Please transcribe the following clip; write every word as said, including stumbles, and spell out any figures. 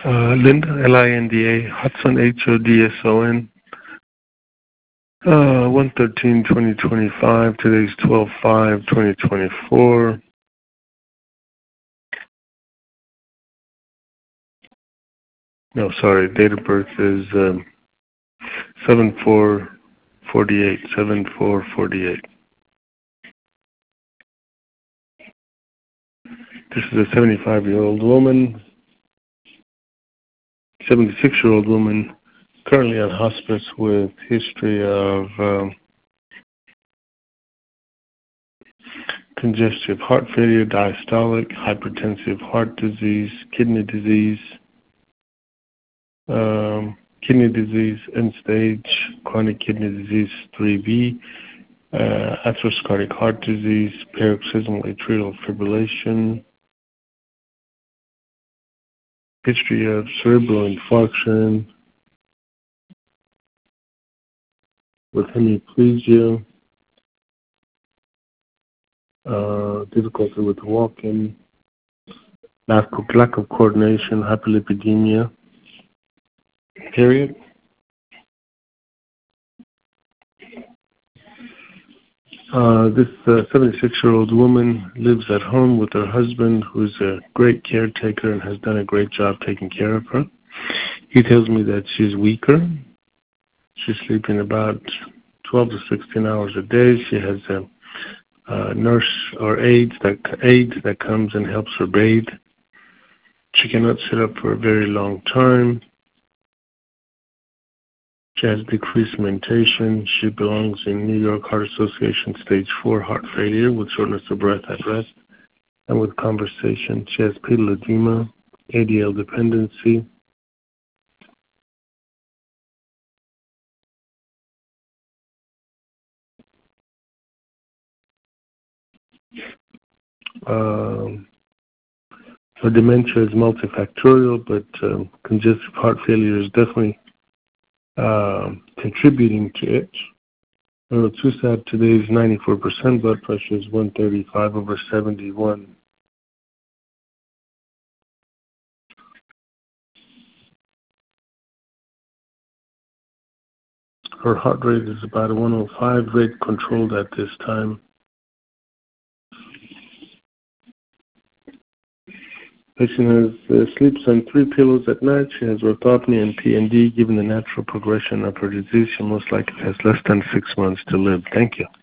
Uh, Linda, L I N D A, Hudson, H O D S O N. Uh, one thirteen twenty twenty-five. Today's twelve five twenty twenty-four. No, sorry. Date of birth is um, seven four forty-eight. seven four forty-eight. This is a seventy-five-year-old woman, seventy-six-year-old woman, currently on hospice with history of um, congestive heart failure, diastolic, hypertensive heart disease, kidney disease, um, kidney disease, end-stage chronic kidney disease three B, uh, atherosclerotic heart disease, paroxysmal atrial fibrillation, history of cerebral infarction with hemiplegia, uh, difficulty with walking, lack of, lack of coordination, hyperlipidemia, period. Uh, this uh, seventy-six-year-old woman lives at home with her husband, who's a great caretaker and has done a great job taking care of her. He tells me that she's weaker. She's sleeping about twelve to sixteen hours a day. She has a, a nurse or aide that, aide that comes and helps her bathe. She cannot sit up for a very long time. She has decreased mentation. She belongs in New York Heart Association stage four heart failure with shortness of breath at rest and with conversation. She has pedal edema, A D L dependency. Um, her dementia is multifactorial, but um, congestive heart failure is definitely uh, contributing to it. Uh, too sad, today is ninety-four percent, blood pressure is one thirty-five over seventy-one. Her heart rate is about a one oh five, rate controlled at this time. Patient has uh, sleeps on three pillows at night. She has orthopnea and P N D. Given the natural progression of her disease, she most likely has less than six months to live. Thank you.